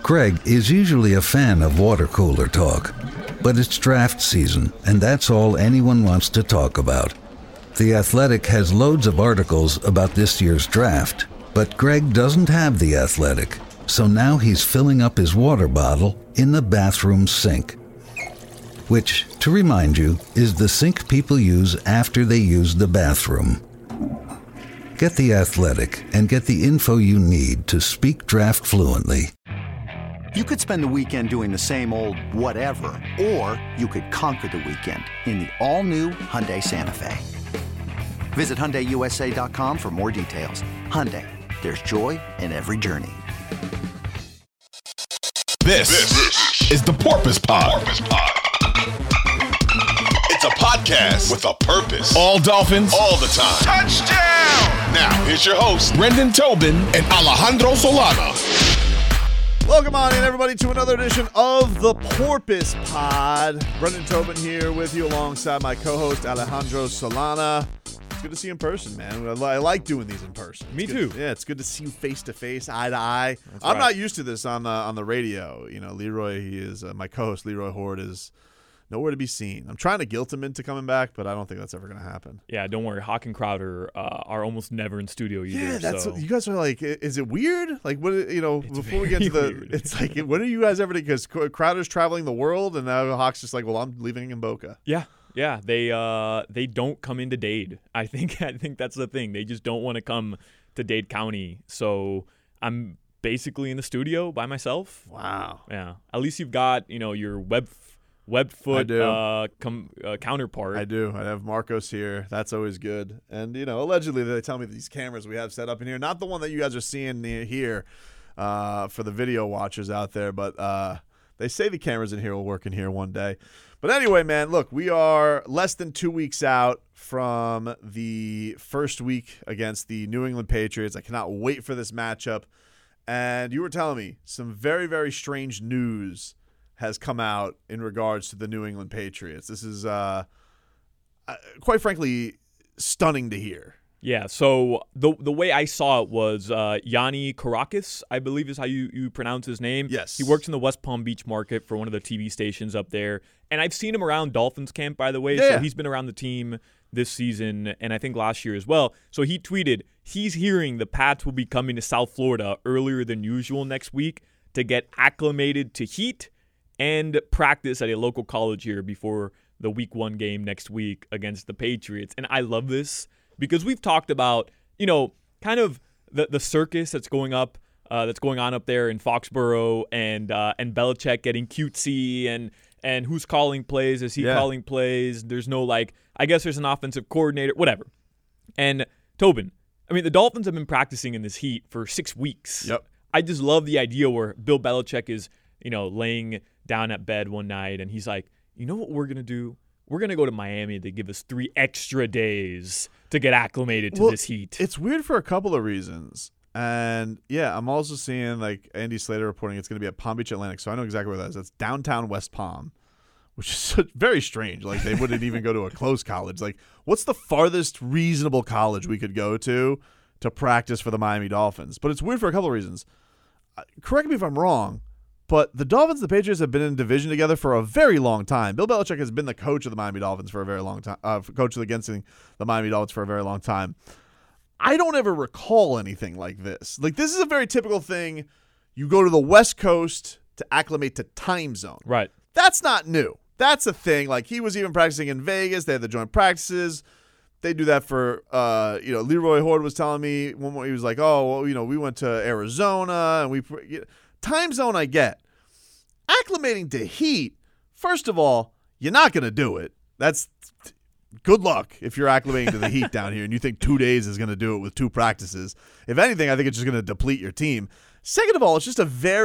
Greg is usually a fan of water cooler talk, but it's draft season, and that's all anyone wants to talk about. The Athletic has loads of articles about this year's draft, but Greg doesn't have The Athletic, so now he's filling up his water bottle in the bathroom sink. Which, to remind you, is the sink people use after they use the bathroom. Get The Athletic and get the info you need to speak draft fluently. You could spend the weekend doing the same old whatever, or you could conquer the weekend in the all-new Hyundai Santa Fe. Visit HyundaiUSA.com for more details. Hyundai, there's joy in every journey. This is the Porpoise Pod. It's a podcast with a purpose. All Dolphins, all the time. Touchdown! Now, here's your hosts, Brendan Tobin and Alejandro Solana. Welcome on in, everybody, to another edition of the Porpoise Pod. Brendan Tobin here with you alongside my co-host, Alejandro Solana. It's good to see you in person, man. I like doing these in person. Me too. Yeah, it's good to see you face to face, eye to eye. That's I'm right. not used to this on the radio. You know, Leroy, he is my co-host. Leroy Horde is nowhere to be seen. I'm trying to guilt him into coming back, but I don't think that's ever going to happen. Yeah, don't worry. Hawk and Crowder are almost never in studio either. Yeah, that's so. what, you guys are like. Is it weird? Like, what? You know, It's before we get to the, weird. it's like, what are you guys ever doing? Because Crowder's traveling the world, and now Hawk's just like, well, I'm leaving in Boca. Yeah. They don't come into Dade. I think that's the thing. They just don't want to come to Dade County. So I'm basically in the studio by myself. Wow. Yeah. At least you've got your Webfoot counterpart. I do. I have Marcos here. That's always good. And allegedly they tell me these cameras we have set up in here, not the one that you guys are seeing here for the video watchers out there, but they say the cameras in here will work in here one day. But anyway, man, look, we are less than 2 weeks out from the first week against the New England Patriots. I cannot wait for this matchup. And you were telling me some very, very strange news has come out in regards to the New England Patriots. This is, quite frankly, stunning to hear. Yeah, so the way I saw it was Yanni Karakis, I believe is how you pronounce his name. Yes. He works in the West Palm Beach market for one of the TV stations up there. And I've seen him around Dolphins camp, by the way. Yeah. So he's been around the team this season and I think last year as well. So he tweeted, he's hearing the Pats will be coming to South Florida earlier than usual next week to get acclimated to heat and practice at a local college here before the week 1 game next week against the Patriots. And I love this because we've talked about, kind of the circus that's going on up there in Foxborough and Belichick getting cutesy and who's calling plays. Is he calling plays? There's no I guess there's an offensive coordinator, whatever. And Tobin, the Dolphins have been practicing in this heat for 6 weeks. Yep. I just love the idea where Bill Belichick is, laying down at bed one night and he's like, you know what we're going to do? We're going to go to Miami to give us 3 extra days to get acclimated to this heat. It's weird for a couple of reasons. And, yeah, I'm also seeing, Andy Slater reporting it's going to be at Palm Beach Atlantic, so I know exactly where that is. That's downtown West Palm, which is very strange. They wouldn't even go to a close college. What's the farthest reasonable college we could go to practice for the Miami Dolphins? But it's weird for a couple of reasons. Correct me if I'm wrong, but the Dolphins and the Patriots have been in division together for a very long time. Bill Belichick has been the coach of the Miami Dolphins for a very long time, coach against the Miami Dolphins for a very long time. I don't ever recall anything like this. This is a very typical thing. You go to the West Coast to acclimate to time zone. Right. That's not new. That's a thing. He was even practicing in Vegas. They had the joint practices. They do that for, Leroy Horde was telling me one more, he was like, oh, well, we went to Arizona and time zone I get. Acclimating to heat, first of all, you're not going to do it. That's good luck if you're acclimating to the heat down here and you think 2 days is going to do it with 2 practices. If anything, I think it's just going to deplete your team. Second of all, it's just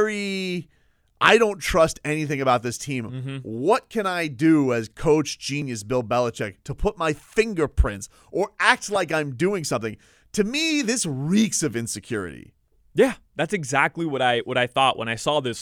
I don't trust anything about this team. Mm-hmm. What can I do as coach genius Bill Belichick to put my fingerprints or act like I'm doing something? To me, this reeks of insecurity. Yeah, that's exactly what I thought when I saw this.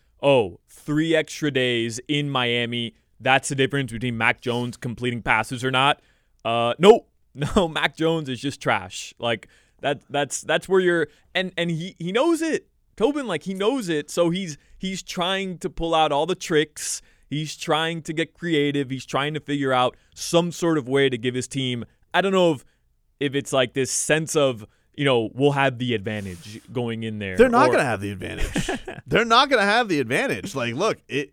3 extra days in Miami. That's the difference between Mac Jones completing passes or not. No, Mac Jones is just trash. That's where you're, and he knows it. Tobin, like, he knows it, so he's trying to pull out all the tricks. He's trying to get creative. He's trying to figure out some sort of way to give his team, I don't know if it's like this sense of, we'll have the advantage going in there. They're not going to have the advantage. They're not going to have the advantage. Like, look, it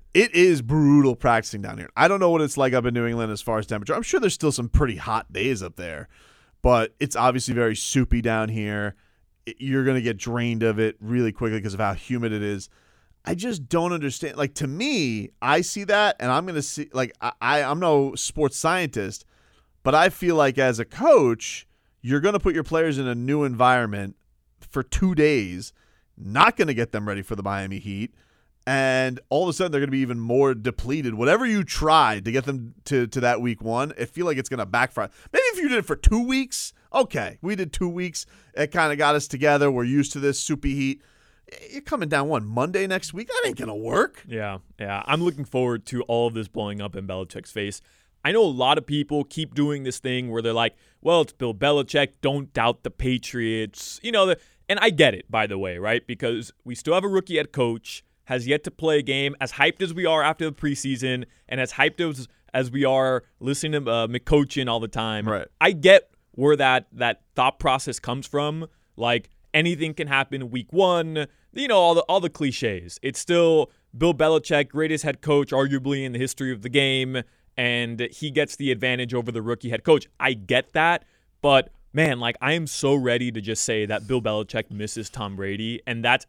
is brutal practicing down here. I don't know what it's like up in New England as far as temperature. I'm sure there's still some pretty hot days up there, but it's obviously very soupy down here. You're going to get drained of it really quickly because of how humid it is. I just don't understand. Like, to me, I see that, and I'm going to see, like, I'm no sports scientist, but I feel like as a coach, you're going to put your players in a new environment for 2 days, not going to get them ready for the Miami Heat, and all of a sudden they're going to be even more depleted. Whatever you tried to get them to that week one, I feel like it's going to backfire. Maybe if you did it for 2 weeks, okay. We did 2 weeks. It kind of got us together. We're used to this soupy heat. You're coming down Monday next week? That ain't going to work. Yeah. I'm looking forward to all of this blowing up in Belichick's face. I know a lot of people keep doing this thing where they're like, well, it's Bill Belichick. Don't doubt the Patriots. And I get it, by the way, right? Because we still have a rookie head coach, has yet to play a game. As hyped as we are after the preseason and as hyped as we are listening to McCochin all the time, right. I get where that thought process comes from. Like, anything can happen week one, all the cliches. It's still Bill Belichick, greatest head coach arguably in the history of the game, and he gets the advantage over the rookie head coach. I get that, but man, like, I am so ready to just say that Bill Belichick misses Tom Brady, and that's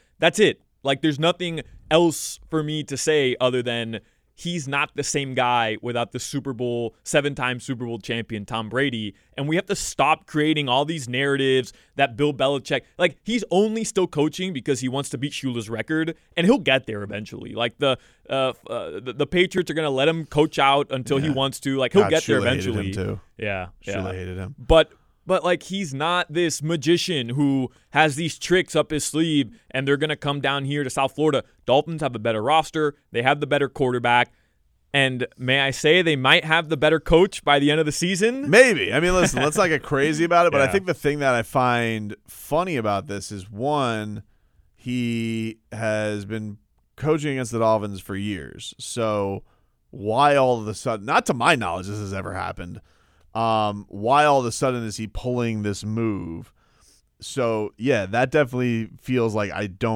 it. Like, there's nothing else for me to say other than he's not the same guy without the 7-time Super Bowl champion Tom Brady. And we have to stop creating all these narratives that Bill Belichick, like, he's only still coaching because he wants to beat Shula's record, and he'll get there eventually. Like, the Patriots are going to let him coach out until he wants to. Like, he'll get there eventually. Hated him too. Yeah. Shula hated him. But like, he's not this magician who has these tricks up his sleeve and they're going to come down here to South Florida. Dolphins have a better roster. They have the better quarterback. And may I say they might have the better coach by the end of the season? Maybe. I mean, listen, let's not get crazy about it. But Yeah. I think the thing that I find funny about this is, one, he has been coaching against the Dolphins for years. So why all of a sudden, not to my knowledge this has ever happened, why all of a sudden is he pulling this move? So, yeah, that definitely feels like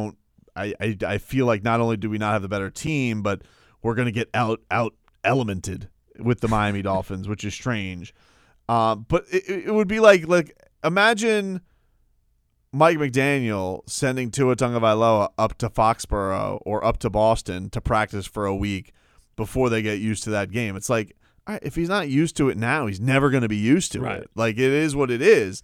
I feel like not only do we not have the better team, but we're going to get out elemented with the Miami Dolphins, which is strange. But it would be like imagine Mike McDaniel sending Tua Tagovailoa up to Foxborough or up to Boston to practice for a week before they get used to that game. It's like, all right, if he's not used to it now, he's never going to be used to it. Like, it is what it is.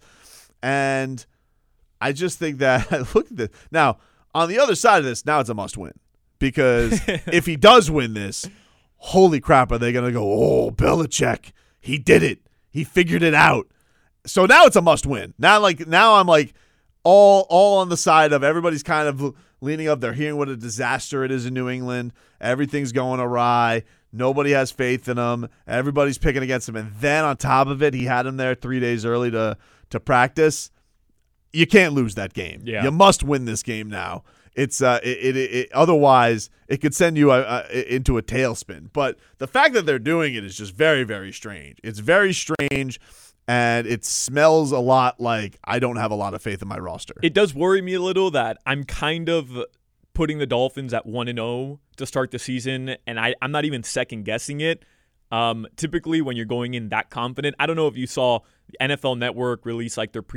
And I just think that, look at this. Now, on the other side of this, now it's a must-win. Because if he does win this, holy crap, are they going to go, oh, Belichick, he did it. He figured it out. So now it's a must-win. Now I'm like all on the side of everybody's kind of leaning up. They're hearing what a disaster it is in New England. Everything's going awry. Nobody has faith in him. Everybody's picking against him. And then on top of it, he had him there 3 days early to practice. You can't lose that game. Yeah. You must win this game now. It's otherwise it could send you into a tailspin. But the fact that they're doing it is just very, very strange. It's very strange, and it smells a lot like I don't have a lot of faith in my roster. It does worry me a little that I'm kind of putting the Dolphins at 1-0 to start the season, and I'm not even second-guessing it. Typically, when you're going in that confident, I don't know if you saw the NFL Network release like their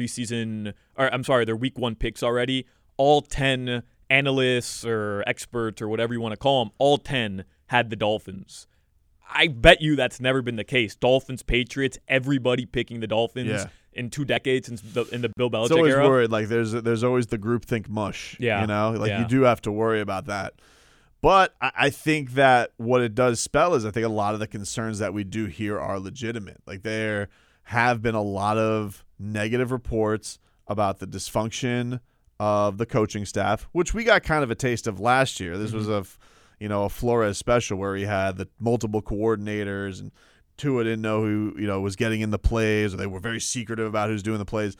their week one picks already. All 10 analysts or experts or whatever you want to call them, all 10 had the Dolphins. I bet you that's never been the case. Dolphins, Patriots, everybody picking the Dolphins in 2 decades in the Bill Belichick it's always era. worried. Like there's always the groupthink mush. Yeah. You know, you do have to worry about that. But I think that what it does spell is I think a lot of the concerns that we do here are legitimate. Like, there have been a lot of negative reports about the dysfunction of the coaching staff, which we got kind of a taste of last year. This was a Flores special where he had the multiple coordinators, and Tua didn't know who was getting in the plays, or they were very secretive about who's doing the plays.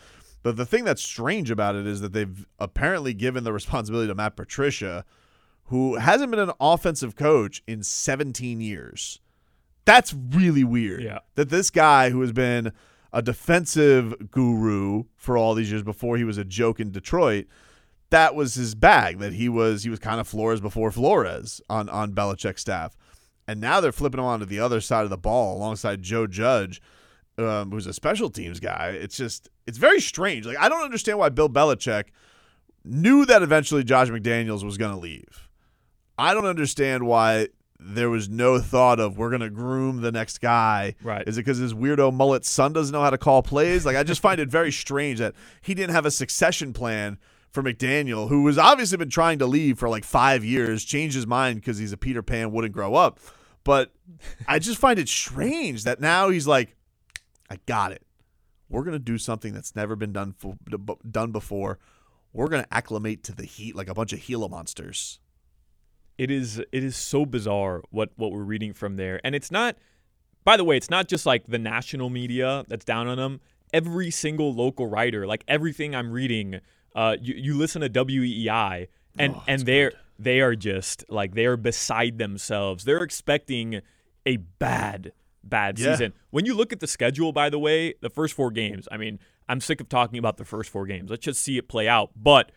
But the thing that's strange about it is that they've apparently given the responsibility to Matt Patricia, who hasn't been an offensive coach in 17 years. That's really weird. Yeah. That this guy who has been a defensive guru for all these years before he was a joke in Detroit, that was his bag, that he was kind of Flores before Flores on Belichick's staff. And now they're flipping him onto the other side of the ball alongside Joe Judge, who's a special teams guy. It's very strange. Like, I don't understand why Bill Belichick knew that eventually Josh McDaniels was going to leave. I don't understand why there was no thought of we're going to groom the next guy. Right. Is it because his weirdo mullet son doesn't know how to call plays? Like, I just find it very strange that he didn't have a succession plan for McDaniel, who has obviously been trying to leave for like 5 years, changed his mind because he's a Peter Pan, wouldn't grow up. But I just find it strange that now he's like, I got it. We're going to do something that's never been done before. We're going to acclimate to the heat like a bunch of Gila monsters. It is so bizarre what we're reading from there. And it's not, by the way, it's not just like the national media that's down on them. Every single local writer, like everything I'm reading, you listen to WEEI and they are just like, they are beside themselves. They're expecting a bad season. When you look at the schedule, by the way, the first 4 games, I mean, I'm sick of talking about the first 4 games. Let's just see it play out. But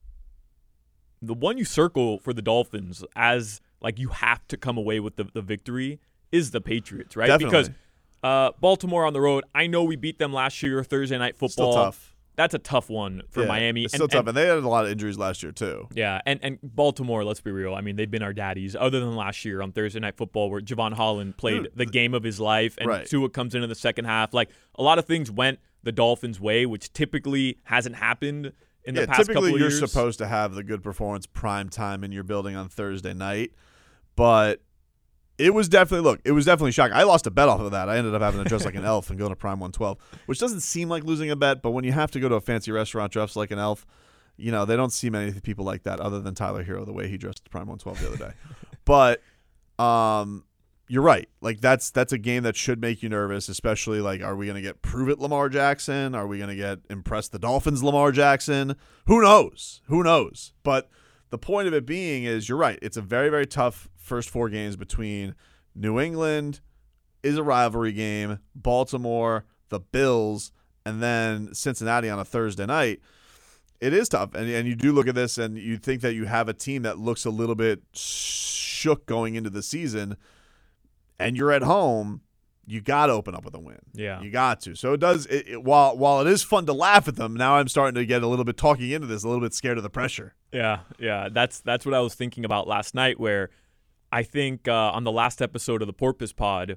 the one you circle for the Dolphins as like you have to come away with the victory is the Patriots, right? Definitely. Because Baltimore on the road, I know we beat them last year, Thursday Night Football. Still tough. That's a tough one for Miami. It's still tough, and they had a lot of injuries last year too. Yeah, and Baltimore, let's be real. I mean, they've been our daddies, other than last year on Thursday Night Football where Javon Holland played the game of his life, and Tua comes in the second half. Like, a lot of things went the Dolphins' way, which typically hasn't happened in the past couple of years. Typically, you're supposed to have the good performance prime time in your building on Thursday night, but it was definitely shocking. I lost a bet off of that. I ended up having to dress like an elf and go to Prime 112, which doesn't seem like losing a bet, but when you have to go to a fancy restaurant dressed like an elf, you know, they don't see many people like that other than Tyler Hero, the way he dressed at Prime 112 the other day. But you're right. Like, that's a game that should make you nervous, especially like, are we going to get Prove It Lamar Jackson? Are we going to get Impress the Dolphins Lamar Jackson? Who knows? But the point of it being is, you're right. It's a very, very tough first 4 games between New England is a rivalry game, Baltimore, the Bills, and then Cincinnati on a Thursday night. It is tough. And you do look at this and you think that you have a team that looks a little bit shook going into the season, and you're at home. You got to open up with a win. Yeah. You got to. So it does. While it is fun to laugh at them, now I'm starting to get a little bit talking into this, a little bit scared of the pressure. Yeah. That's what I was thinking about last night, where I think on the last episode of the Porpoise Pod,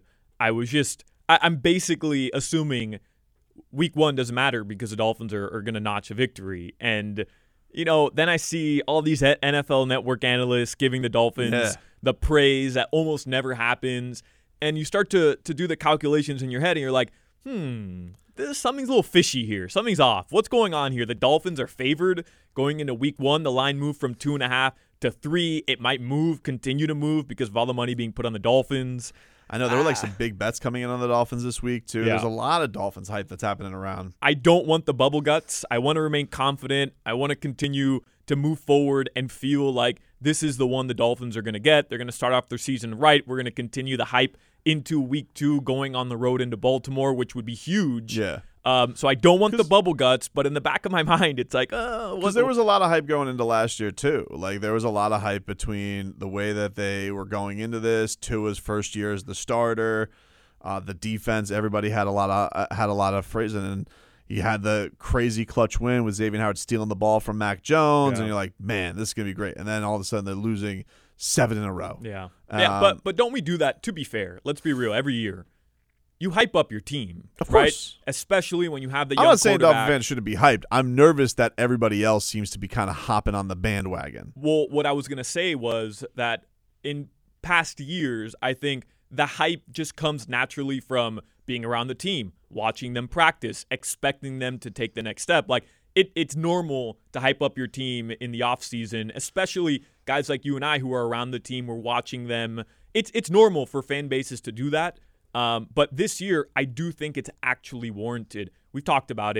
I'm basically assuming week 1 doesn't matter because the Dolphins are going to notch a victory. And, you know, then I see all these NFL Network analysts giving the Dolphins the praise that almost never happens. And you start to do the calculations in your head, and you're like, something's a little fishy here. Something's off. What's going on here? The Dolphins are favored going into week 1. The line moved from 2.5 to 3. It might continue to move because of all the money being put on the Dolphins. I know there were like some big bets coming in on the Dolphins this week too. Yeah. There's a lot of Dolphins hype that's happening around. I don't want the bubble guts. I want to remain confident. I want to continue to move forward and feel like this is the one the Dolphins are going to get. They're going to start off their season right. We're going to continue the hype into week 2, going on the road into Baltimore, which would be huge. Yeah. So I don't want the bubble guts, but in the back of my mind, it's like, because there was a lot of hype going into last year too. Like, there was a lot of hype between the way that they were going into this, Tua's first year as the starter, the defense. Everybody had a lot of praise, and you had the crazy clutch win with Xavier Howard stealing the ball from Mac Jones, and you're like, man, this is gonna be great. And then all of a sudden they're losing 7 in a row. Yeah. But don't we do that? To be fair, let's be real. Every year, you hype up your team, of right? course. Especially when you have the young I'm not saying quarterback. Dolphin fans shouldn't be hyped. I'm nervous that everybody else seems to be kind of hopping on the bandwagon. Well, what I was going to say was that in past years, I think the hype just comes naturally from being around the team, watching them practice, expecting them to take the next step. Like, it's normal to hype up your team in the offseason, especially guys like you and I who are around the team. We're watching them. It's normal for fan bases to do that. But this year, I do think it's actually warranted. We've talked about it.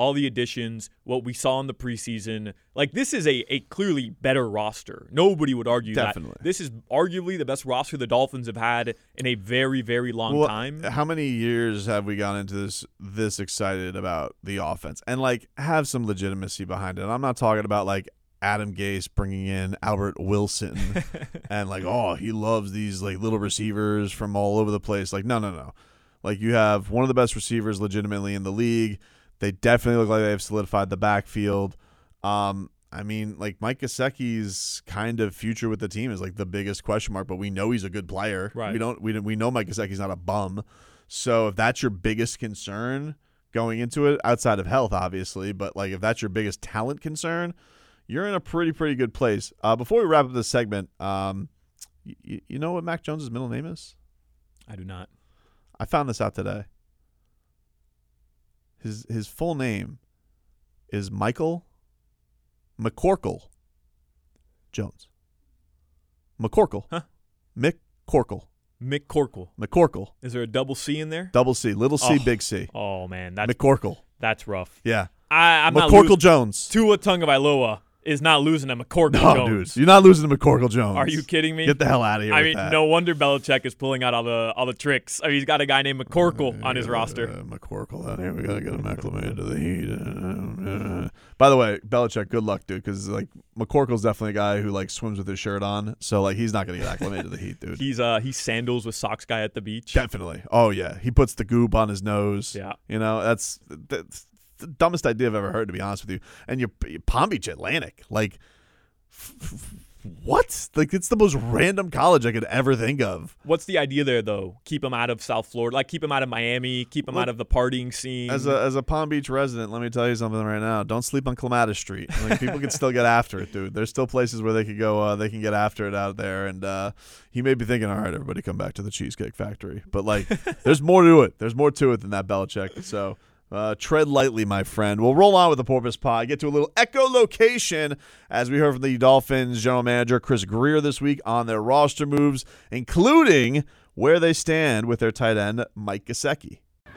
all the additions, what we saw in the preseason, like this is a clearly better roster. Nobody would argue Definitely. that. This is arguably the best roster the Dolphins have had in a very, very long time. How many years have we gone into this excited about the offense and like have some legitimacy behind it? I'm not talking about like Adam Gase bringing in Albert Wilson and like, oh, he loves these like little receivers from all over the place. Like, no. Like you have one of the best receivers legitimately in the league. They definitely look like they've solidified the backfield. I mean, like Mike Gesicki's kind of future with the team is like the biggest question mark, but we know he's a good player. Right. We know Mike Gesicki's not a bum. So if that's your biggest concern going into it, outside of health, obviously, but like if that's your biggest talent concern, you're in a pretty good place. Before we wrap up this segment, you know what Mac Jones' middle name is? I do not. I found this out today. His full name is Michael McCorkle Jones. McCorkle. Huh? McCorkle. McCorkle. Is there a double C in there? Double C. Little C, big C. Oh, man. McCorkle. That's rough. Yeah. I'm McCorkle not Jones. Tua Tagovailoa is not losing to McCorkle No, Jones. dude. You're not losing to McCorkle Jones. Are you kidding me? Get the hell out of here I with mean, that. no wonder Belichick is pulling out all the tricks. I mean, he's got a guy named McCorkle on his roster. McCorkle out here. We got to get him acclimated to the heat. By the way, Belichick, good luck, dude, because like McCorkle's definitely a guy who like swims with his shirt on. So like he's not going to get acclimated to the heat, dude. He's sandals with socks guy at the beach. Definitely. Oh, yeah. He puts the goop on his nose. Yeah. You know, that's the dumbest idea I've ever heard, to be honest with you. And your Palm Beach Atlantic, like, what? Like, it's the most random college I could ever think of. What's the idea there, though? Keep him out of South Florida, like keep him out of Miami, keep him out of the partying scene. As a Palm Beach resident, let me tell you something right now. Don't sleep on Clematis Street. Like, people can still get after it, dude. There's still places where they could go. They can get after it out there. And he may be thinking, all right, everybody come back to the Cheesecake Factory. But like, there's more to it. There's more to it than that, Belichick. So. Tread lightly, my friend. We'll roll on with the Porpoise Pod. Get to a little echolocation as we heard from the Dolphins general manager Chris Grier this week on their roster moves, including where they stand with their tight end Mike Gesicki.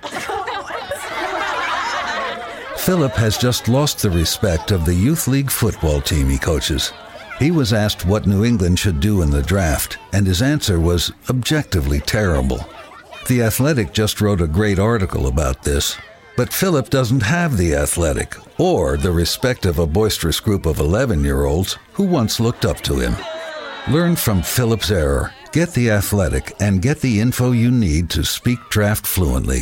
Philip has just lost the respect of the youth league football team he coaches. He was asked what New England should do in the draft, and his answer was objectively terrible. The Athletic just wrote a great article about this. But Philip doesn't have the Athletic or the respect of a boisterous group of 11-year-olds who once looked up to him. Learn from Philip's error. Get the Athletic and get the info you need to speak draft fluently.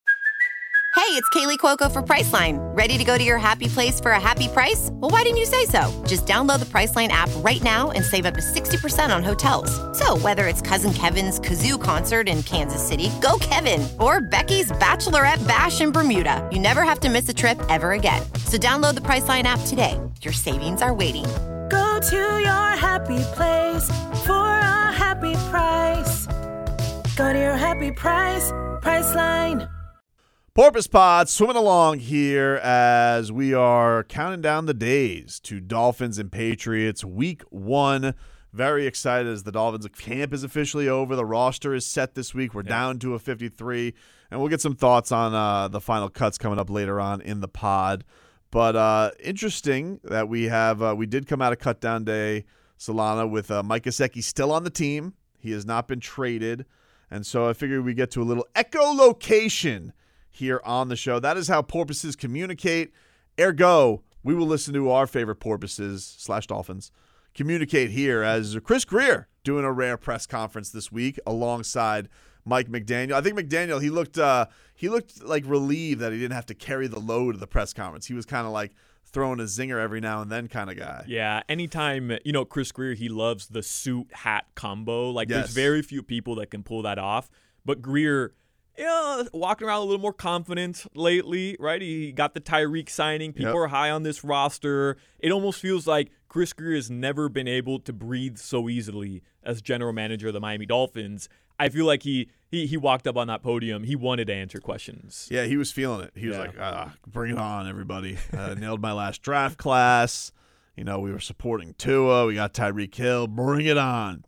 Hey, it's Kaylee Cuoco for Priceline. Ready to go to your happy place for a happy price? Well, why didn't you say so? Just download the Priceline app right now and save up to 60% on hotels. So whether it's Cousin Kevin's Kazoo Concert in Kansas City, go Kevin, or Becky's Bachelorette Bash in Bermuda, you never have to miss a trip ever again. So download the Priceline app today. Your savings are waiting. Go to your happy place for a happy price. Go to your happy price, Priceline. Porpoise Pod swimming along here as we are counting down the days to Dolphins and Patriots week 1. Very excited as the Dolphins camp is officially over. The roster is set this week. We're down to a 53, and we'll get some thoughts on the final cuts coming up later on in the pod. But interesting that we did come out of cut down day, Solana, with Mike Gesicki still on the team. He has not been traded, and so I figured we get to a little echolocation here on the show. That is how porpoises communicate. Ergo, we will listen to our favorite porpoises / Dolphins communicate here as Chris Grier doing a rare press conference this week alongside Mike McDaniel. I think McDaniel, he looked like relieved that he didn't have to carry the load of the press conference. He was kind of like throwing a zinger every now and then kind of guy. Yeah, anytime, Chris Grier, he loves the suit hat combo. Like Yes. there's very few people that can pull that off. But Grier, walking around a little more confident lately, right? He got the Tyreek signing. People are high on this roster. It almost feels like Chris Grier has never been able to breathe so easily as general manager of the Miami Dolphins. I feel like he walked up on that podium. He wanted to answer questions. Yeah, he was feeling it. He was like, bring it on, everybody. Nailed my last draft class. We were supporting Tua. We got Tyreek Hill. Bring it on.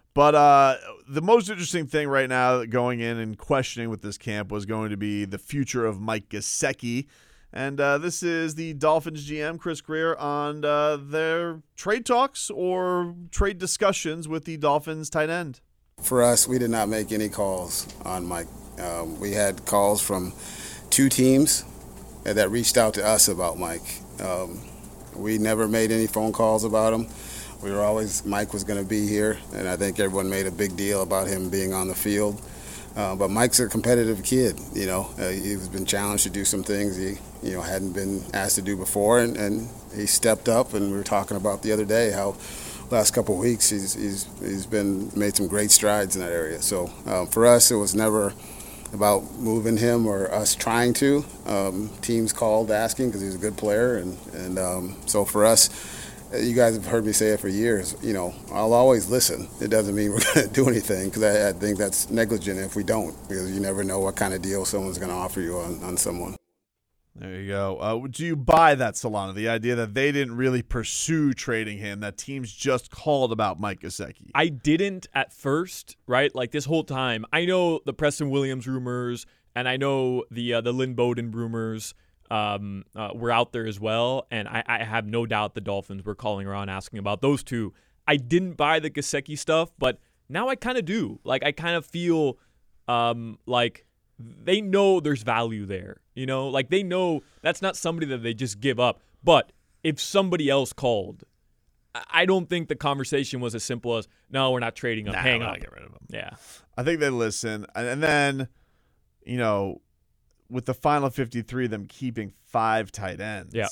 But the most interesting thing right now going in and questioning with this camp was going to be the future of Mike Gesicki. And this is the Dolphins GM, Chris Grier, on their trade talks or trade discussions with the Dolphins tight end. For us, we did not make any calls on Mike. We had calls from 2 teams that reached out to us about Mike. We never made any phone calls about him. We were always, Mike was going to be here, and I think everyone made a big deal about him being on the field. But Mike's a competitive kid, he's been challenged to do some things he, hadn't been asked to do before, and he stepped up. And we were talking about the other day how last couple of weeks he's made some great strides in that area. So for us, it was never about moving him or us trying to. Teams called asking because he's a good player, and so for us, you guys have heard me say it for years, I'll always listen. It doesn't mean we're going to do anything, because I think that's negligent if we don't, because you never know what kind of deal someone's going to offer you on someone. There you go. Do you buy that, Solana, the idea that they didn't really pursue trading him, that teams just called about Mike Gesicki? I didn't at first, right? Like this whole time. I know the Preston Williams rumors, and I know the Lynn Bowden rumors were out there as well, and I have no doubt the Dolphins were calling around asking about those two. I didn't buy the Gesicki stuff, but now I kind of do. Like, I kind of feel like they know there's value there, Like, they know that's not somebody that they just give up. But if somebody else called, I don't think the conversation was as simple as, no, we're not trading him, hang on. Get rid of him. Yeah. I think they listen. And then, with the final 53, them keeping 5 tight ends. Yeah.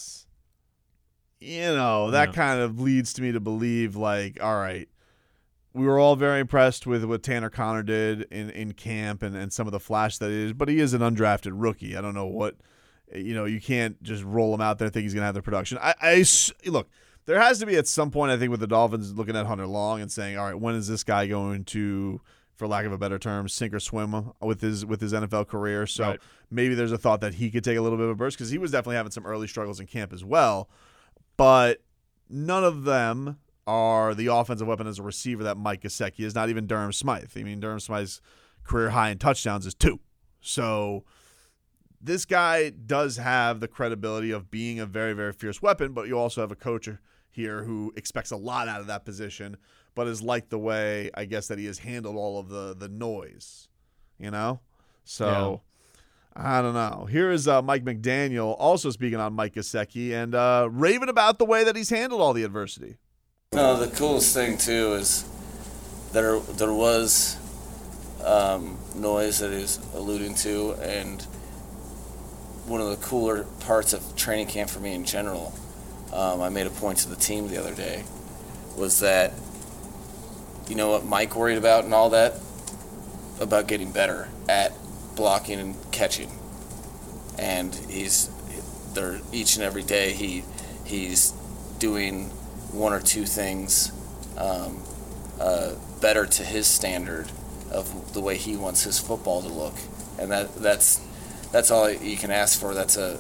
That kind of leads to me to believe, like, all right, we were all very impressed with what Tanner Conner did in camp and some of the flash that is, but he is an undrafted rookie. I don't know what, you can't just roll him out there and think he's going to have the production. Look, there has to be at some point, I think, with the Dolphins looking at Hunter Long and saying, all right, when is this guy going to, for lack of a better term, sink or swim with his NFL career? So right. Maybe there's a thought that he could take a little bit of a burst, because he was definitely having some early struggles in camp as well. But none of them are the offensive weapon as a receiver that Mike Gesicki is, not even Durham Smythe. I mean, Durham Smythe's career high in touchdowns is 2. So this guy does have the credibility of being a very, very fierce weapon, but you also have a coach here who expects a lot out of that position, but is liked the way, I guess, that he has handled all of the noise, So I don't know. Here is Mike McDaniel also speaking on Mike Gesicki and raving about the way that he's handled all the adversity. No, the coolest thing, too, is there was noise that he was alluding to, and one of the cooler parts of training camp for me in general, I made a point to the team the other day, was that, what Mike worried about and all that, about getting better at blocking and catching. And he's there each and every day. He's doing 1 or 2 things better to his standard of the way he wants his football to look, and that's all you can ask for. That's a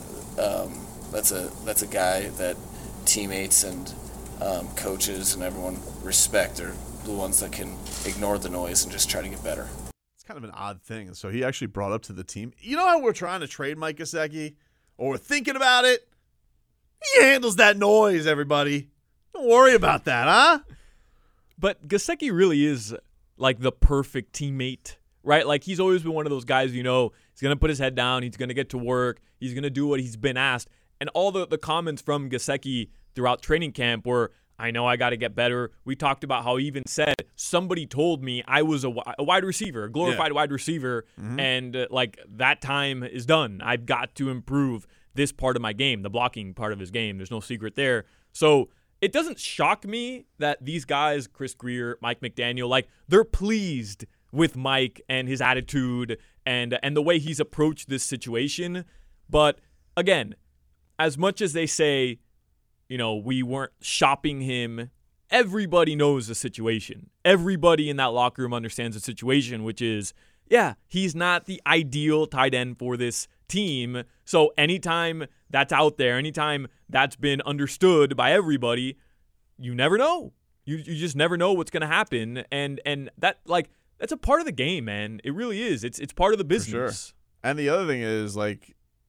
guy that teammates and coaches and everyone respect are the ones that can ignore the noise and just try to get better. It's kind of an odd thing. So he actually brought up to the team, how we're trying to trade Mike Gesicki, or we're thinking about it? He handles that noise, everybody. Don't worry about that, huh? But Gesicki really is like the perfect teammate, right? Like, he's always been one of those guys, he's going to put his head down, he's going to get to work, he's going to do what he's been asked. And all the comments from Gesicki throughout training camp were, I know I got to get better. We talked about how he even said, somebody told me I was a wide receiver, a glorified wide receiver, and that time is done. I've got to improve this part of my game, the blocking part of his game. There's no secret there. So it doesn't shock me that these guys, Chris Grier, Mike McDaniel, they're pleased with Mike and his attitude and the way he's approached this situation. But again, as much as they say, we weren't shopping him, everybody knows the situation. Everybody in that locker room understands the situation, which is, he's not the ideal tight end for this team. So anytime that's out there, anytime that's been understood by everybody, you never know. You just never know what's going to happen. And that, that's a part of the game, man. It really is. It's part of the business. For sure. And the other thing is,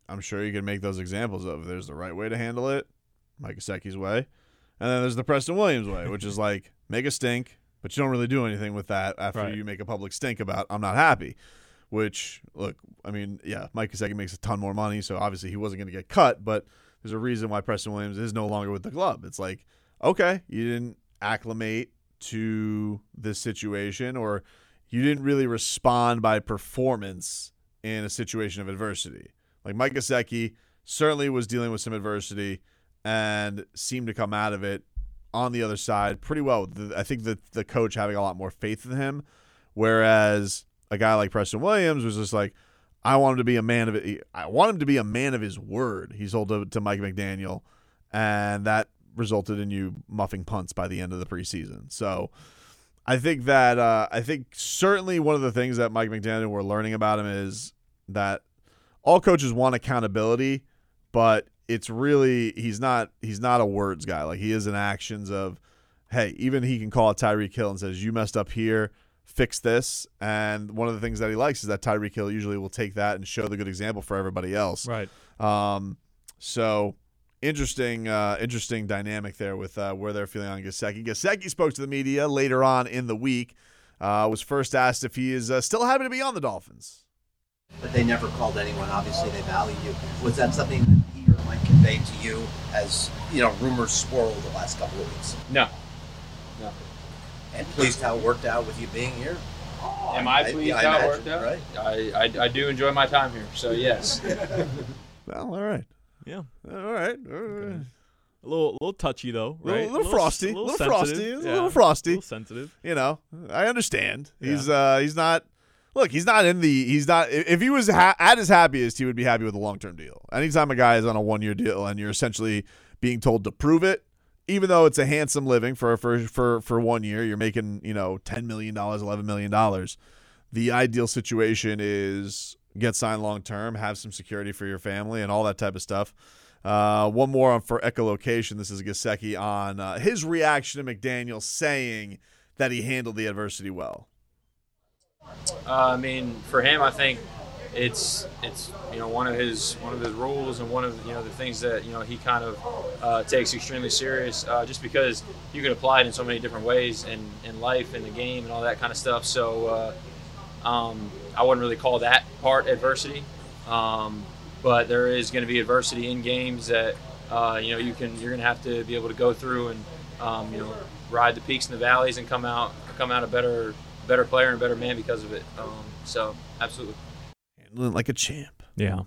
I'm sure you can make those examples of there's the right way to handle it, Mike Gesicki's way, and then there's the Preston Williams way, which is like make a stink, but you don't really do anything with that after you make a public stink about I'm not happy. Which, look, I mean, yeah, Mike Gesicki makes a ton more money, so obviously he wasn't going to get cut, but there's a reason why Preston Williams is no longer with the club. It's like, okay, you didn't acclimate to this situation, or you didn't really respond by performance in a situation of adversity. Like Mike Gesicki certainly was dealing with some adversity and seemed to come out of it on the other side pretty well. I think that the coach having a lot more faith in him, whereas a guy like Preston Williams was just like, I want him to be a man of it. I want him to be a man of his word. He told to Mike McDaniel, and that resulted in you muffing punts by the end of the preseason. So I think that certainly one of the things that Mike McDaniel we're learning about him is that all coaches want accountability, but it's really he's not a words guy. Like he is in actions of, hey, even he can call out Tyreek Hill and says, you messed up here, fix this. And one of the things that he likes is that Tyreek Hill usually will take that and show the good example for everybody else. Right. So interesting dynamic there with where they're feeling on Gesicki. Gesicki spoke to the media later on in the week. Was first asked if he is still happy to be on the Dolphins. But they never called anyone. Obviously, they value you. Was that something that he or Mike conveyed to you as, rumors swirled the last couple of weeks? No. And pleased how it worked out with you being here? Am I pleased how it worked out? Right? I do enjoy my time here, so yes. Well, all right. Yeah. All right. A little touchy though, right? A little frosty. A little frosty. Yeah. A little frosty. A little sensitive. I understand. He's not. Look, he's not. If he was at his happiest, he would be happy with a long-term deal. Anytime a guy is on a one-year deal and you're essentially being told to prove it, even though it's a handsome living for 1 year, you're making $10 million, $11 million. The ideal situation is get signed long-term, have some security for your family, and all that type of stuff. One more for echolocation. This is Gesicki on his reaction to McDaniel saying that he handled the adversity well. For him, I think it's one of his rules and one of the things that he kind of takes extremely serious, just because you can apply it in so many different ways in life and the game and all that kind of stuff. So I wouldn't really call that part adversity, but there is going to be adversity in games that you're going to have to be able to go through and ride the peaks and the valleys and come out a better player and a better man because of it. So absolutely. Handling like a champ. Yeah.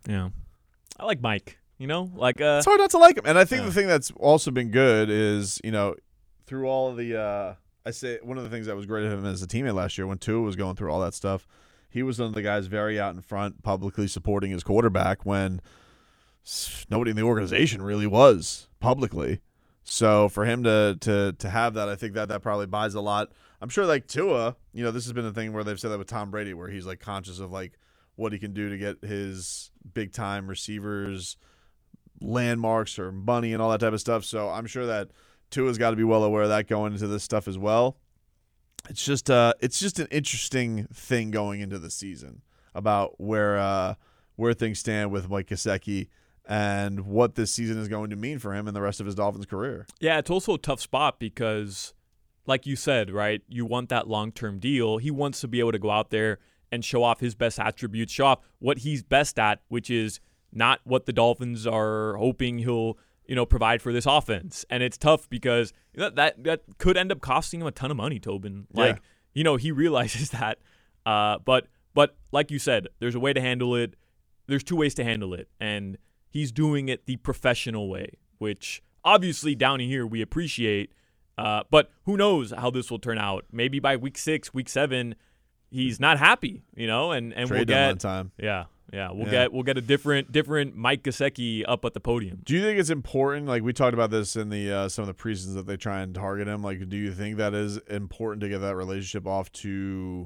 I like Mike. It's hard not to like him. And I think the thing that's also been good is, through all of the I say one of the things that was great of him as a teammate last year when Tua was going through all that stuff, he was one of the guys very out in front, publicly supporting his quarterback when nobody in the organization really was publicly. So for him to have that, I think that probably buys a lot. I'm sure like Tua, this has been a thing where they've said that with Tom Brady, where he's like conscious of like what he can do to get his big time receivers landmarks or money and all that type of stuff. So I'm sure that Tua's got to be well aware of that going into this stuff as well. It's just an interesting thing going into the season about where things stand with Mike Gesicki and what this season is going to mean for him and the rest of his Dolphins career. Yeah, it's also a tough spot because, like you said, right, you want that long-term deal. He wants to be able to go out there and show off his best attributes, show off what he's best at, which is not what the Dolphins are hoping he'll provide for this offense. And it's tough because that could end up costing him a ton of money, Tobin. Like, he realizes that. But like you said, there's a way to handle it. There's two ways to handle it. And he's doing it the professional way, which obviously down here we appreciate. But who knows how this will turn out? Maybe by week 6, week 7, he's not happy, and we'll get time. We'll get a different Mike Gesicki up at the podium. Do you think it's important? Like we talked about this in the some of the preseasons that they try and target him. Like, do you think that is important to get that relationship off to,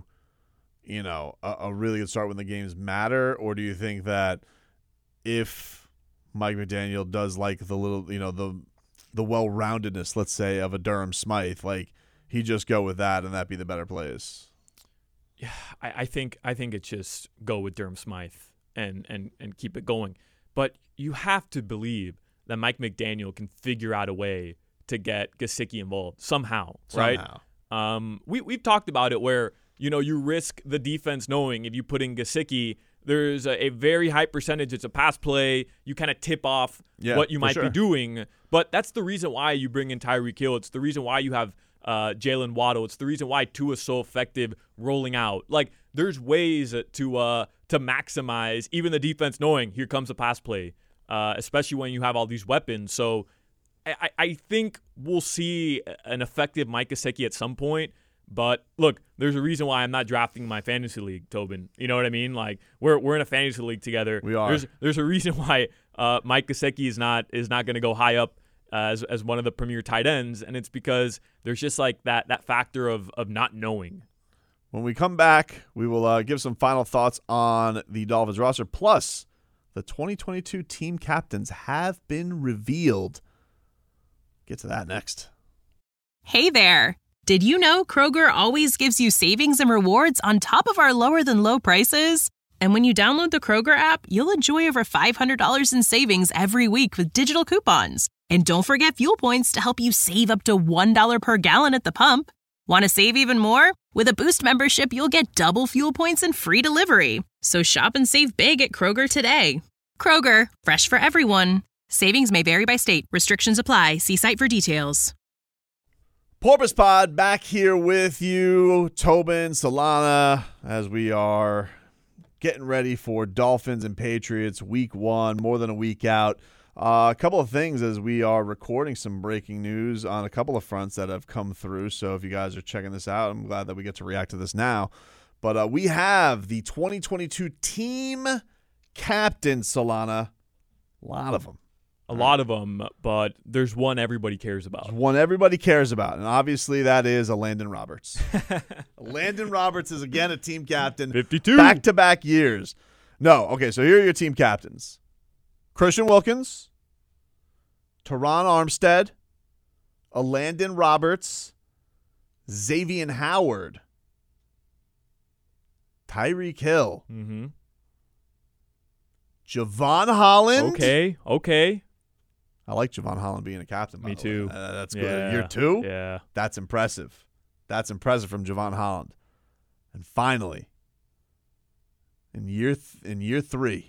a really good start when the games matter, or do you think that if Mike McDaniel does like the little, the well-roundedness, let's say, of a Durham Smythe, like he just go with that and that be the better plays? Yeah, I think it's just go with Durham Smythe. and keep it going. But you have to believe that Mike McDaniel can figure out a way to get Gesicki involved somehow. Right? We've talked about it where, you risk the defense knowing if you put in Gesicki, there's a very high percentage. It's a pass play. You kind of tip off what you might be doing. But that's the reason why you bring in Tyreek Hill. It's the reason why you have Jalen Waddle. It's the reason why Tua's so effective rolling out. Like, there's ways to maximize even the defense knowing here comes a pass play, especially when you have all these weapons. So I think we'll see an effective Mike Gesicki at some point. But look, there's a reason why I'm not drafting my fantasy league, Tobin. You know what I mean? Like, we're in a fantasy league together. We are. There's a reason why Mike Gesicki is not going to go high up as one of the premier tight ends, and it's because there's just like that factor of not knowing. When we come back, we will give some final thoughts on the Dolphins roster. Plus, the 2022 team captains have been revealed. Get to that next. Hey there. Did you know Kroger always gives you savings and rewards on top of our lower-than-low prices? And when you download the Kroger app, you'll enjoy over $500 in savings every week with digital coupons. And don't forget fuel points to help you save up to $1 per gallon at the pump. Want to save even more? With a Boost membership, you'll get double fuel points and free delivery. So shop and save big at Kroger today. Kroger, fresh for everyone. Savings may vary by state. Restrictions apply. See site for details. Porpoise Pod back here with you, Tobin, Solana, as we are getting ready for Dolphins and Patriots week 1, more than a week out. A couple of things as we are recording some breaking news on a couple of fronts that have come through. So if you guys are checking this out, I'm glad that we get to react to this now. But we have the 2022 team captain, Solana. A lot of them. A lot of them, but there's one everybody cares about. There's one everybody cares about, and obviously that is a Landon Roberts. Landon Roberts is, again, a team captain. 52. Back-to-back years. No, okay, so here are your team captains. Christian Wilkins, Teron Armstead, a Landon Roberts, Xavier Howard, Tyreek Hill, Javon Holland. Okay. I like Javon Holland being a captain. Me too. That's good. Year 2? Yeah. That's impressive. That's impressive from Javon Holland. And finally, in year 3,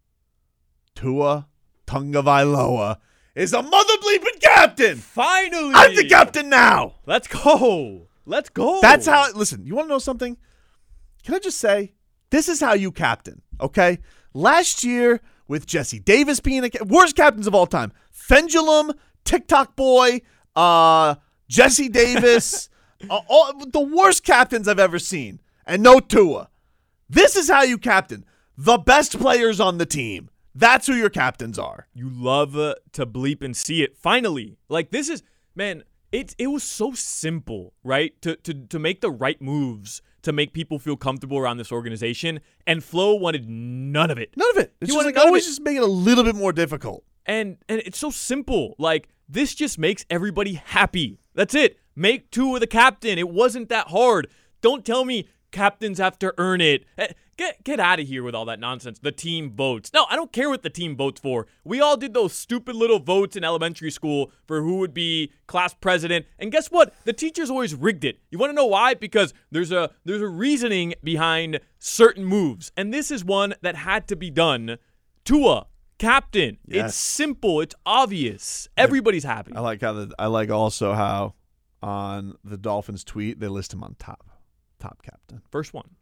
Tua Tagovailoa is a mother bleeping captain. Finally. I'm the captain now. Let's go. That's how, listen, you want to know something? Can I just say, this is how you captain, okay? Last year, with Jesse Davis being worst captains of all time, Pendulum, TikTok Boy, Jesse Davis, the worst captains I've ever seen, and no Tua. This is how you captain. The best players on the team. That's who your captains are. You love to bleep and see it. Finally. Like, this is, man, it was so simple, right? To make the right moves to make people feel comfortable around this organization, and Flo wanted none of it. None of it. It's just like always just make it a little bit more difficult. And it's so simple. Like, this just makes everybody happy. That's it. Make Tua the captain. It wasn't that hard. Don't tell me captains have to earn it. Get out of here with all that nonsense. The team votes. No, I don't care what the team votes for. We all did those stupid little votes in elementary school for who would be class president. And guess what? The teachers always rigged it. You want to know why? Because there's a reasoning behind certain moves. And this is one that had to be done. Tua, captain. Yes. It's simple. It's obvious. Everybody's happy. I like also how on the Dolphins tweet they list him on top captain. First one.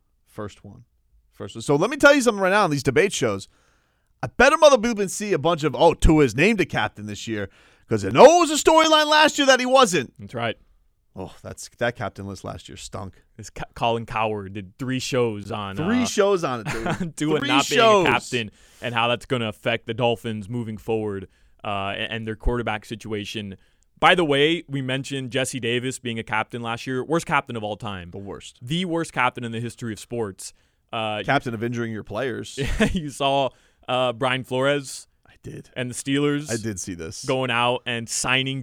So let me tell you something right now on these debate shows. I bet a mother bleeping see a bunch of, Tua's named a captain this year, because I know it was a storyline last year that he wasn't. That's right. Oh, that captain list last year stunk. This Colin Cowherd did 3 shows on 3 shows on it, dude. Tua not being a captain and how that's going to affect the Dolphins moving forward and their quarterback situation. By the way, we mentioned Jesse Davis being a captain last year. Worst captain of all time. The worst captain in the history of sports. Captain of injuring your players. You saw Brian Flores. I did. And the Steelers. I did see this. Going out and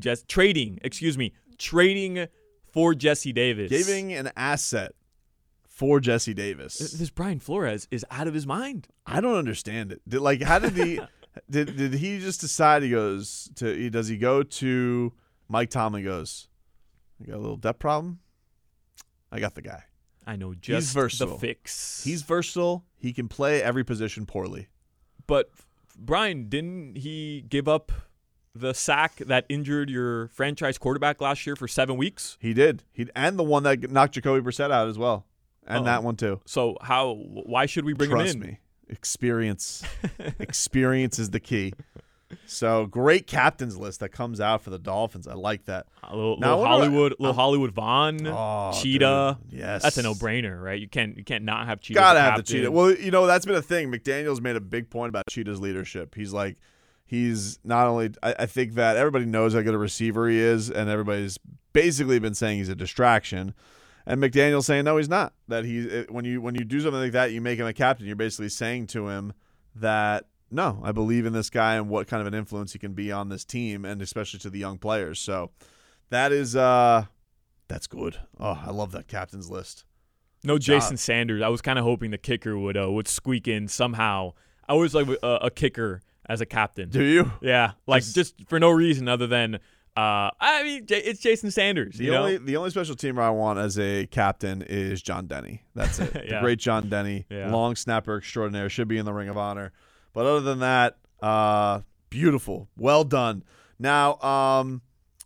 trading for Jesse Davis. Giving an asset for Jesse Davis. This Brian Flores is out of his mind. I don't understand it. How did he did he just decide does he go to Mike Tomlin, goes, "You got a little depth problem? I got the guy. I know He's just versatile. the fix." He's versatile. He can play every position poorly. But Brian, didn't he give up the sack that injured your franchise quarterback last year for 7 weeks? He did. And the one that knocked Jacoby Brissett out as well. And that one too. So why should we bring him in? Trust me. Experience. Experience is the key. So great captains list that comes out for the Dolphins. I like that. Little Hollywood Vaughn, Cheetah. Dude, yes, that's a no-brainer, right? You can't not have Cheetah. Gotta have the Cheetah. Well, that's been a thing. McDaniel's made a big point about Cheetah's leadership. He's not only. I think that everybody knows how good a receiver he is, and everybody's basically been saying he's a distraction. And McDaniel's saying no, he's not. That when you do something like that, you make him a captain. You're basically saying to him that, no, I believe in this guy and what kind of an influence he can be on this team, and especially to the young players. So that is that's good. Oh, I love that captain's list. No Jason Sanders. I was kind of hoping the kicker would squeak in somehow. I always like a kicker as a captain. Do you? Yeah, just for no reason other than it's Jason Sanders. The only special teamer I want as a captain is John Denny. That's it. The great John Denny, long snapper extraordinaire, should be in the Ring of Honor. But other than that, beautiful. Well done. Now,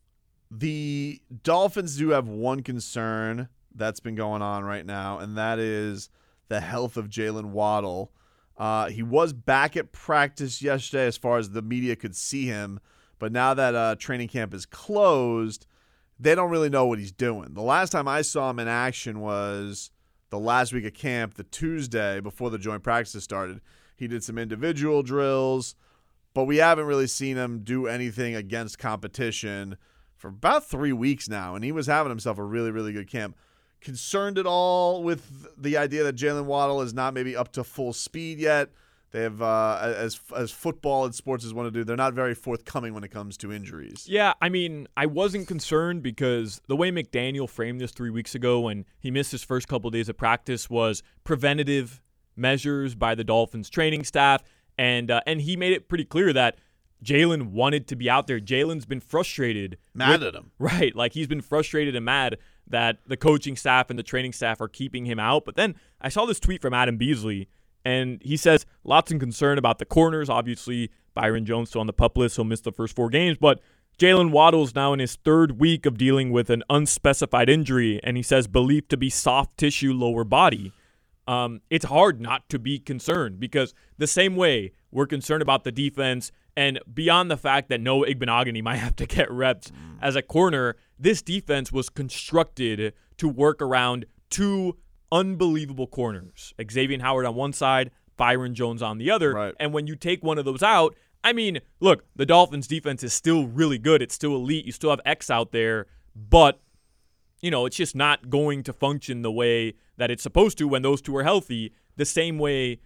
the Dolphins do have one concern that's been going on right now, and that is the health of Jalen Waddle. He was back at practice yesterday as far as the media could see him, but now that training camp is closed, they don't really know what he's doing. The last time I saw him in action was the last week of camp, the Tuesday before the joint practices started. He did some individual drills, but we haven't really seen him do anything against competition for about 3 weeks now, and he was having himself a really, really good camp. Concerned at all with the idea that Jalen Waddle is not maybe up to full speed yet? They have, as football and sports want to do, they're not very forthcoming when it comes to injuries. Yeah, I wasn't concerned because the way McDaniel framed this 3 weeks ago when he missed his first couple of days of practice was preventative measures by the Dolphins training staff, and he made it pretty clear that Jalen wanted to be out there. Jalen's been frustrated. Mad at him. Right, he's been frustrated and mad that the coaching staff and the training staff are keeping him out. But then I saw this tweet from Adam Beasley, and he says lots of concern about the corners. Obviously, Byron Jones still on the PUP list, he'll miss the first 4 games, but Jalen Waddle's now in his 3rd week of dealing with an unspecified injury, and he says believed to be soft tissue lower body. It's hard not to be concerned because the same way we're concerned about the defense, and beyond the fact that Noah Igbenogany might have to get reps as a corner, this defense was constructed to work around 2 unbelievable corners. Xavier Howard on one side, Byron Jones on the other. Right. And when you take one of those out, look, the Dolphins defense is still really good. It's still elite. You still have X out there, but it's just not going to function the way that it's supposed to when those 2 are healthy. The same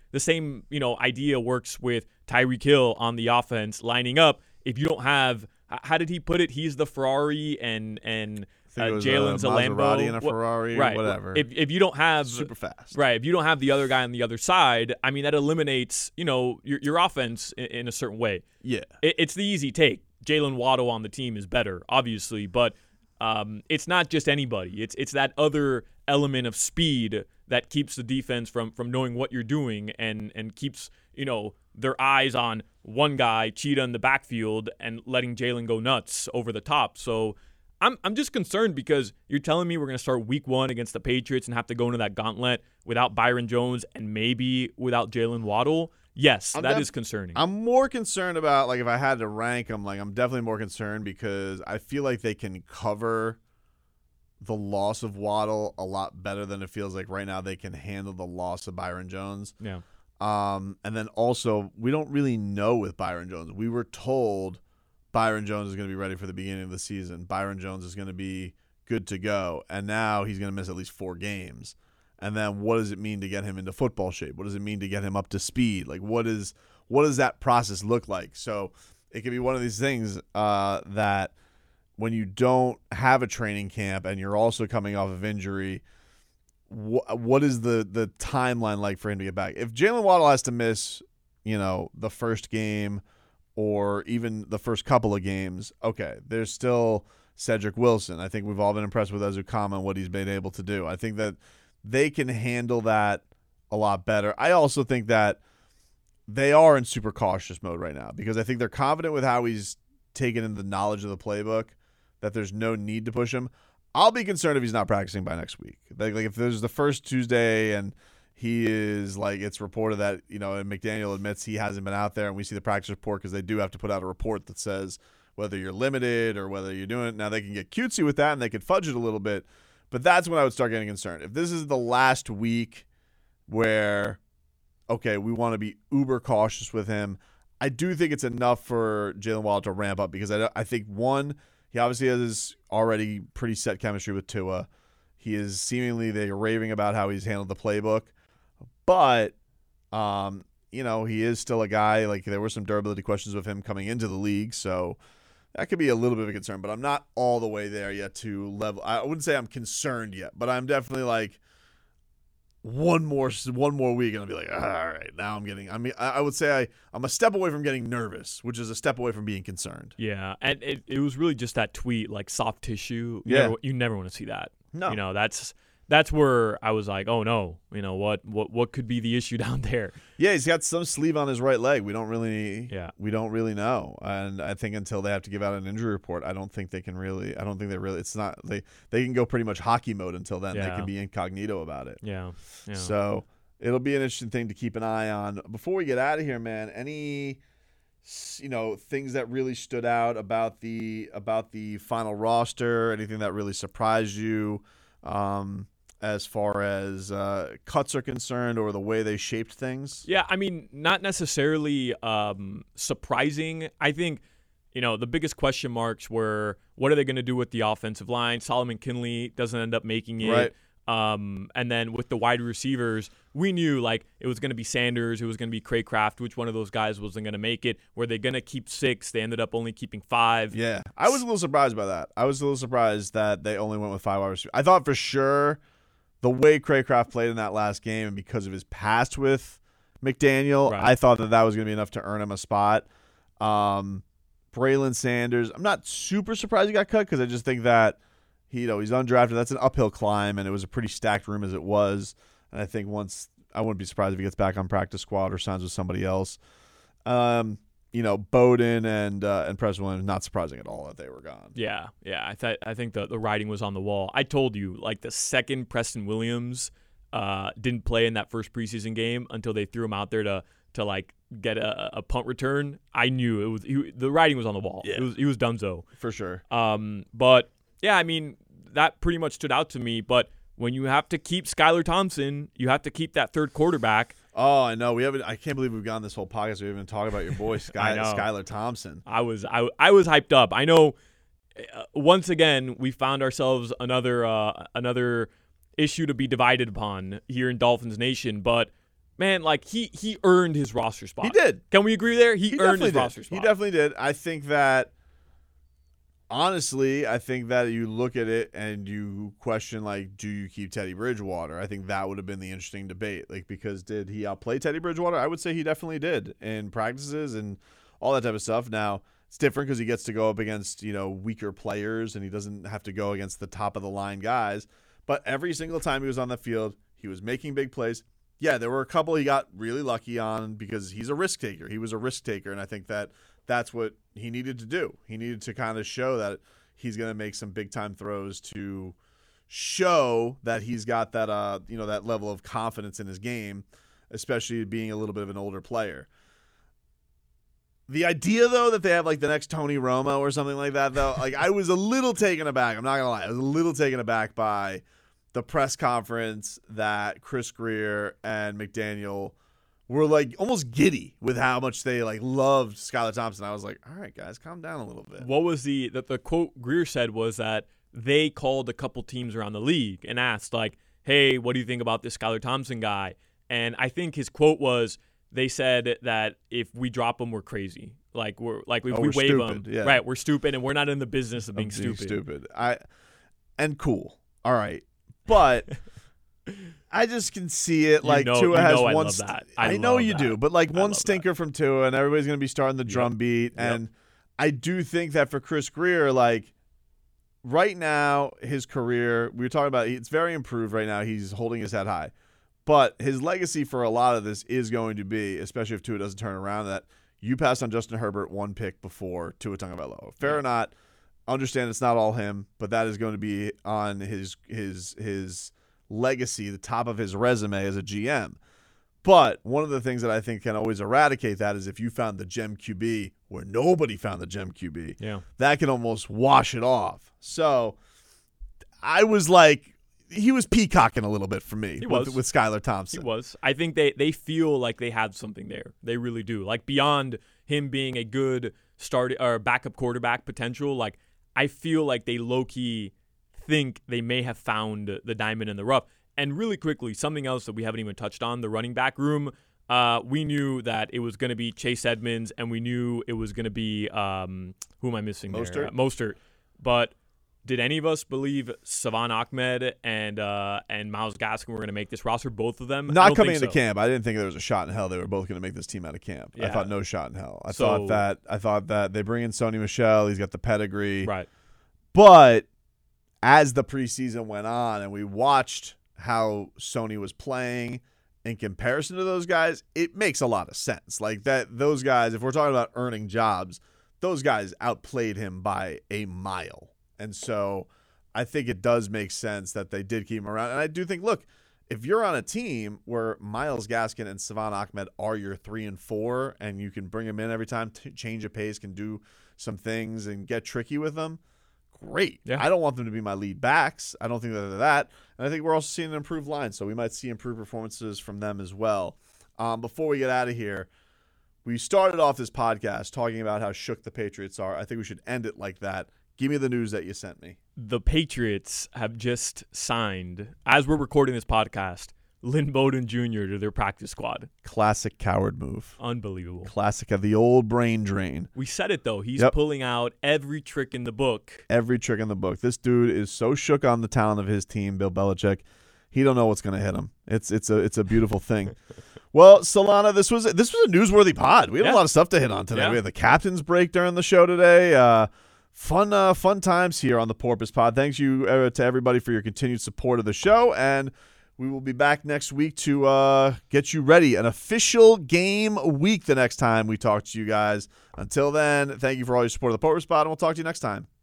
idea works with Tyreek Hill on the offense lining up. If you don't have, how did he put it? He's the Ferrari and Jalen's a Lambo. And a Ferrari, right. Whatever. If you don't have super fast, right? If you don't have the other guy on the other side, that eliminates your offense in a certain way. Yeah, it's the easy take. Jalen Waddle on the team is better, obviously, but it's not just anybody. It's that other element of speed that keeps the defense from knowing what you're doing and keeps their eyes on one guy, Cheetah, in the backfield and letting Jalen go nuts over the top. So I'm just concerned because you're telling me we're going to start week 1 against the Patriots and have to go into that gauntlet without Byron Jones and maybe without Jalen Waddle. Yes, that is concerning. I'm more concerned about, if I had to rank them, I'm definitely more concerned because I feel like they can cover the loss of Waddle a lot better than it feels like right now they can handle the loss of Byron Jones. Yeah. And then also, we don't really know with Byron Jones. We were told Byron Jones is going to be ready for the beginning of the season. Byron Jones is going to be good to go. And now he's going to miss at least 4 games. And then what does it mean to get him into football shape? What does it mean to get him up to speed? What does that process look like? So it could be one of these things that when you don't have a training camp and you're also coming off of injury, what is the timeline like for him to get back? If Jalen Waddle has to miss, the first game or even the first couple of games, okay, there's still Cedric Wilson. I think we've all been impressed with Ezukanma and what he's been able to do. I think that they can handle that a lot better. I also think that they are in super cautious mode right now because I think they're confident with how he's taken in the knowledge of the playbook that there's no need to push him. I'll be concerned if he's not practicing by next week. Like if there's the first Tuesday and he is it's reported that, and McDaniel admits he hasn't been out there and we see the practice report because they do have to put out a report that says whether you're limited or whether you're doing it. Now they can get cutesy with that and they could fudge it a little bit, but that's when I would start getting concerned. If this is the last week where, okay, we want to be uber cautious with him, I do think it's enough for Jalen Waddle to ramp up because I think, one, he obviously has already pretty set chemistry with Tua. He is seemingly, they're raving about how he's handled the playbook. But, he is still a guy, there were some durability questions with him coming into the league. So that could be a little bit of a concern. But I'm not all the way there yet to level. I wouldn't say I'm concerned yet. But I'm definitely one more week and I'll be all right, now I would say I'm a step away from getting nervous, which is a step away from being concerned. Yeah, and it was really just that tweet, soft tissue. You never want to see that. No. That's where I was like, oh no, what could be the issue down there? Yeah, he's got some sleeve on his right leg. We don't really know. And I think until they have to give out an injury report, I don't think they can go pretty much hockey mode until then. Yeah. They can be incognito about it. Yeah. So it'll be an interesting thing to keep an eye on. Before we get out of here, man, any things that really stood out about the final roster, anything that really surprised you? As far as cuts are concerned or the way they shaped things? Yeah, I mean, not necessarily surprising. I think, the biggest question marks were what are they going to do with the offensive line? Solomon Kinley doesn't end up making it. Right. And then with the wide receivers, we knew it was going to be Sanders, it was going to be Craycraft, which one of those guys wasn't going to make it. Were they going to keep 6? They ended up only keeping 5. Yeah, I was a little surprised by that. I was a little surprised that they only went with 5 wide receivers. I thought for sure the way Craycraft played in that last game and because of his past with McDaniel, right. I thought that was going to be enough to earn him a spot. Braylon Sanders, I'm not super surprised he got cut because I just think that he's undrafted. That's an uphill climb, and it was a pretty stacked room as it was. And I think I wouldn't be surprised if he gets back on practice squad or signs with somebody else. Bowden and Preston Williams, not surprising at all that they were gone. Yeah. I think the writing was on the wall. I told you, the second Preston Williams didn't play in that first preseason game until they threw him out there to get a punt return. I knew the writing was on the wall. Yeah. He was donezo for sure. But yeah, I mean, that pretty much stood out to me. But when you have to keep Skylar Thompson, you have to keep that third quarterback. Oh, I know. I can't believe we've gone this whole podcast. We haven't even talked about your boy Skylar Thompson. I was hyped up. I know. Once again, we found ourselves another issue to be divided upon here in Dolphins Nation. But man, he earned his roster spot. He did. Can we agree there? He earned his roster spot. He definitely did. I think that. Honestly, I think that you look at it and you question, do you keep Teddy Bridgewater? I think that would have been the interesting debate. Because did he outplay Teddy Bridgewater? I would say he definitely did in practices and all that type of stuff. Now, it's different because he gets to go up against, weaker players and he doesn't have to go against the top-of-the-line guys. But every single time he was on the field, he was making big plays. Yeah, there were a couple he got really lucky on because he's a risk taker. He was a risk taker, and I think that that's what he needed to do. He needed to kind of show that he's going to make some big-time throws to show that he's got that that level of confidence in his game, especially being a little bit of an older player. The idea, though, that they have the next Tony Romo or something like that, though, I was a little taken aback. I'm not going to lie. I was a little taken aback by the press conference that Chris Grier and McDaniel were almost giddy with how much they loved Skylar Thompson. I was like, all right, guys, calm down a little bit. What was the quote Grier said was that they called a couple teams around the league and asked hey, what do you think about this Skylar Thompson guy? And I think his quote was, they said that if we drop him, we're crazy. If we waive stupid, him, yeah. right? We're stupid, and we're not in the business of being stupid. And cool. All right, but I just can see it. Like Tua has one. I know you do, but like one stinker from Tua, and everybody's going to be starting the drum beat. And I do think that for Chris Grier, like right now, his career, we were talking about, it's very improved right now. He's holding his head high. But his legacy for a lot of this is going to be, especially if Tua doesn't turn around, that you passed on Justin Herbert one pick before Tua Tagovailoa. Fair or not, understand it's not all him, but that is going to be on his legacy, the top of his resume as a GM. But one of the things that I think can always eradicate that is if you found the gem QB where nobody found the gem QB. Yeah. That can almost wash it off. So I was like, he was peacocking a little bit for me with Skylar Thompson. He was. I think they feel like they have something there. They really do. Like beyond him being a good start or backup quarterback potential, like I feel like they low-key think they may have found the diamond in the rough. And really quickly, something else that we haven't even touched on, the running back room. We knew that it was going to be Chase Edmonds, and we knew it was going to be who am I missing there? Mostert. But did any of us believe Savon Ahmed and Myles Gaskin were going to make this roster? Both of them? Not coming into camp. I didn't think there was a shot in hell they were both going to make this team out of camp. Yeah. I thought no shot in hell. I thought that they bring in Sony Michel. He's got the pedigree. Right. But as the preseason went on and we watched how Sony was playing in comparison to those guys, it makes a lot of sense. Like that, those guys, if we're talking about earning jobs, those guys outplayed him by a mile. And so I think it does make sense that they did keep him around. And I do think, look, if you're on a team where Myles Gaskin and Savon Ahmed are your 3 and 4, and you can bring them in every time, change of pace, can do some things and get tricky with them, great. Yeah. I don't want them to be my lead backs. I don't think that they're that. And I think we're also seeing an improved line, so we might see improved performances from them as well. Before we get out of here, we started off this podcast talking about how shook the Patriots are. I think we should end it like that. Give me the news that you sent me. The Patriots have just signed, as we're recording this podcast, Lynn Bowden Jr. to their practice squad. Classic coward move. Unbelievable. Classic of the old brain drain. We said it, though. He's pulling out every trick in the book. Every trick in the book. This dude is so shook on the talent of his team, Bill Belichick. He don't know what's going to hit him. It's a beautiful thing. Well, Solana, this was a newsworthy pod. We had a lot of stuff to hit on today. We had the captain's break during the show today. Fun times here on the Porpoise Pod. Thanks you to everybody for your continued support of the show, and we will be back next week to get you ready. An official game week the next time we talk to you guys. Until then, thank you for all your support of the Porpoise Pod, and we'll talk to you next time.